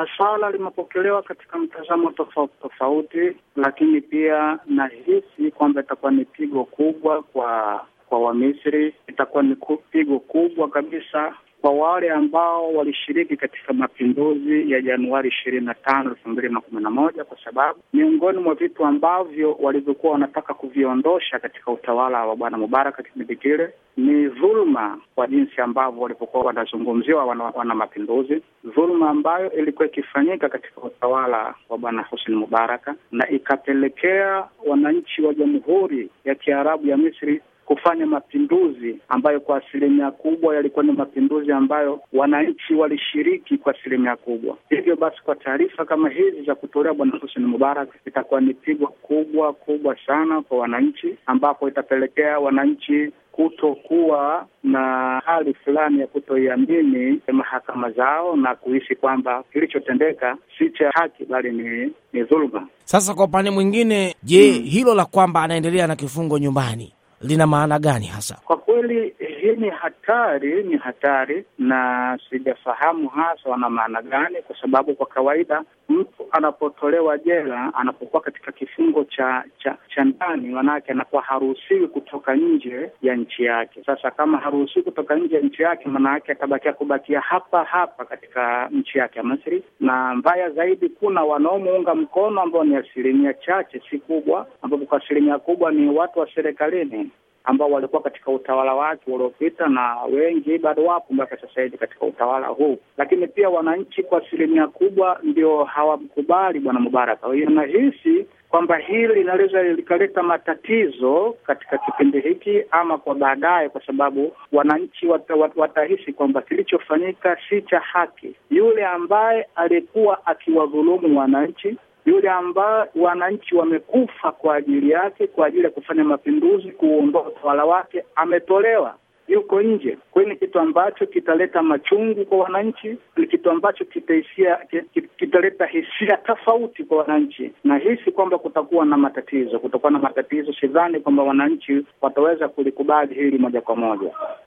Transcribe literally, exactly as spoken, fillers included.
Uh, swala limepokelewa katika mtazamo tofauti tofauti, lakini pia nahisi kwamba itakuwa ni pigo kubwa kwa kwa Wamisri, itakuwa ni pigo kubwa kabisa kwa wale ambao walishiriki katika mapinduzi ya Januari ishirini na tano elfu mbili na kumi na moja, kwa sababu miongoni mwa vitu ambavyo walivyokuwa wanataka kuviondosha katika utawala wa Bwana Mubarak kipindi kile ni dhulma, kwa jinsi ambavyo walipokuwa wanazungumziwa wana, wana mapinduzi, dhulma ambayo ilikuwa ikifanyika katika utawala wa Bwana Hosni Mubarak, na ikapelekea wananchi wa Jamhuri ya Kiarabu ya Misri kufanya mapinduzi ambayo kwa asilimia kubwa yalikuwa ni mapinduzi ambayo wananchi walishiriki kwa asilimia kubwa. Hivyo basi, kwa taarifa kama hizi za kutolea Bwana Hosni Mubarak, itakuwa ni pigo kubwa kubwa sana kwa wananchi, ambapo itapelekea wananchi kutokuwa na hali fulani ya kutoiamini mahakama zao na kuhisi kwamba kilichotendeka si cha haki bali ni, ni dhuluma. Sasa kwa upande mwingine, je, hmm. hilo la kwamba anaendelea na kifungo nyumbani lina maana gani hasa? Kwa kweli hii ni hatari, ni hatari na sijafahamu hasa wana maana gani, kwa sababu kwa kawaida mtu anapotolewa jela, anapokuwa katika kifungo cha cha, cha ndani, manake anakuwa haruhusiwi kutoka nje ya nchi yake. Sasa kama haruhusiwi kutoka nje ya nchi yake, maana yake atabakia kubakia hapa hapa katika nchi yake ya Misri, na mbaya zaidi kuna wanaomuunga mkono ambao ni asilimia chache, si kubwa, ambapo kwa asilimia kubwa ni watu wa serikalini ambao walikuwa katika utawala wake uliopita, na wengi bado wapo mpaka sasa hivi katika utawala huu. Lakini pia wananchi kwa asilimia kubwa ndio hawamkubali Bwana Mubarak. Kwa hiyo nahisi kwamba hili linaweza likaleta matatizo katika kipindi hiki ama kwa baadaye, kwa sababu wananchi wata, wat, watahisi kwamba kilichofanyika si cha haki. Yule ambaye alikuwa akiwadhulumu wananchi, yule ambaye wananchi wamekufa kwa ajili yake, kwa ajili ya kufanya mapinduzi, kuondoa utawala wake, ametolewa, yuko nje. Kwa hiyo ni kitu ambacho kitaleta machungu kwa wananchi, ni kitu ambacho kitahisia kitaleta hisia tofauti kwa wananchi, na hisi kwamba kutakuwa na matatizo, kutakuwa na matatizo. Sidhani kwamba wananchi wataweza kulikubali hili moja kwa moja.